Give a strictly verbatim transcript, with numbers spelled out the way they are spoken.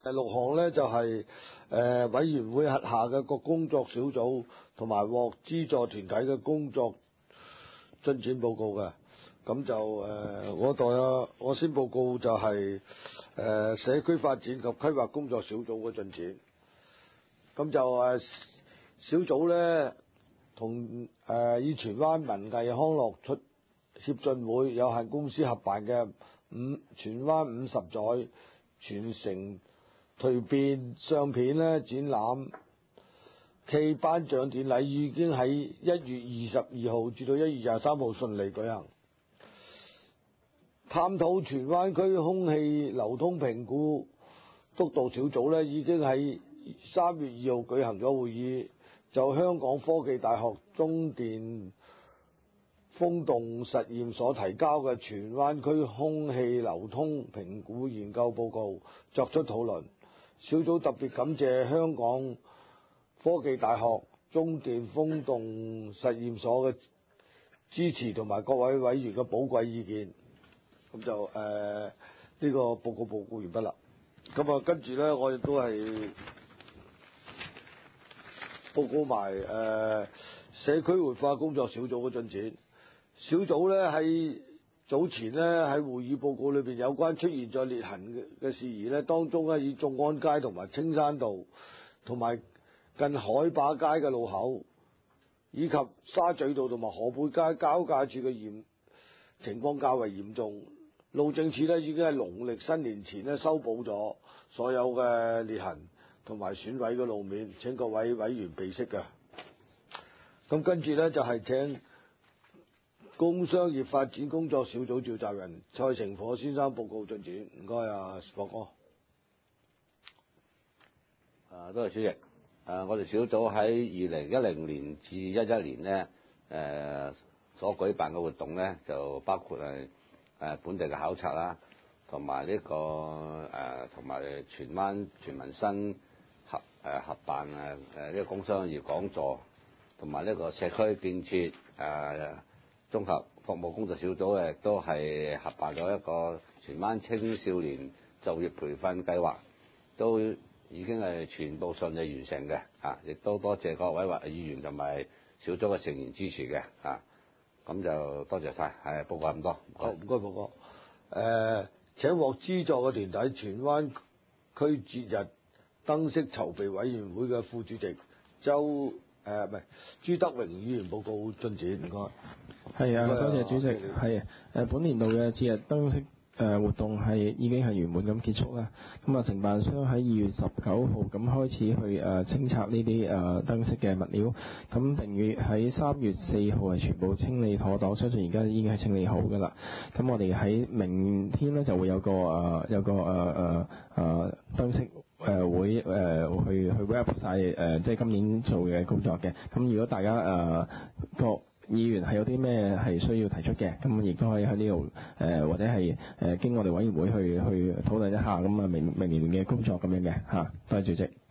第六項呢，就係、是、誒、呃、委員會轄下嘅各工作小組同埋獲資助團體嘅工作進展報告嘅。咁就誒、呃、我代啊，我先報告就係、是、誒、呃、社區發展及規劃工作小組嘅進展。咁就誒、呃、小組呢，同誒以荃灣文藝康樂出協進會有限公司合辦嘅五荃灣五十載傳承蛻變相片咧展覽暨頒獎典禮已經喺一月二十二號至到一月廿三號順利舉行。探討荃灣區空氣流通評估督導小組咧已經喺三月二號舉行咗會議，就香港科技大學中電風洞實驗所提交嘅荃灣區空氣流通評估研究報告作出討論。小組特別感謝香港科技大學中電風洞實驗所嘅支持同埋各位委員嘅寶貴意見。咁就誒呢、呃這個報告報告完畢啦。咁啊跟住呢，我亦都係報告埋誒、呃、社區活化工作小組嘅進展。小組呢喺早前呢喺會議報告裏邊有關出現咗裂痕嘅事宜呢，當中呢以眾安街同埋青山道同埋近海壩街嘅路口，以及沙咀道同埋河背街交界處嘅嚴情況較為嚴重。路政署呢已經喺農曆新年前呢修補咗所有嘅裂痕同埋損毀嘅路面，請各位委員備悉嘅。咁跟住呢，就係、是、請工商業發展工作小組召集人蔡成火先生報告進展。唔該啊，博哥。 啊，多謝主席。誒，我哋小組喺二零一零年至一一年呢誒、呃、所舉辦嘅活動呢，就包括係誒本地嘅考察啦，同埋呢個誒同埋荃灣全民新合誒、呃、合辦誒誒呢個工商業講座，同埋呢個社區建設誒、呃、綜合服務工作小組誒都係合辦咗一個荃灣青少年就業培訓計劃，都已經係全部順利完成嘅嚇，亦都多謝各位或議員同埋小組嘅成員支持嘅嚇，咁就多謝晒，係報告咁多。 好，唔該，報告。誒、呃，請獲資助嘅團體荃灣區節日燈飾籌備委員會嘅副主席周誒唔係朱德榮議員報告進展，唔該。 係啊，多謝主席。係誒，本年度嘅節日燈飾誒活動係已經係圓滿咁結束啦。咁啊，承辦商喺二月十九號咁開始去誒清拆呢啲誒燈飾嘅物料，咁並於喺三月四號係全部清理妥當，相信而家已經係清理好㗎啦。咁我哋喺明天咧就會有個誒有個誒誒誒燈飾誒會誒去去 wrap 晒誒即係今年做嘅工作嘅。咁如果大家誒個議員係有啲咩係需要提出嘅，咁亦都可以喺呢度誒或者係誒、呃、經我哋委員會去去討論一下，咁啊明明年嘅工作咁樣嘅嚇，多謝主席。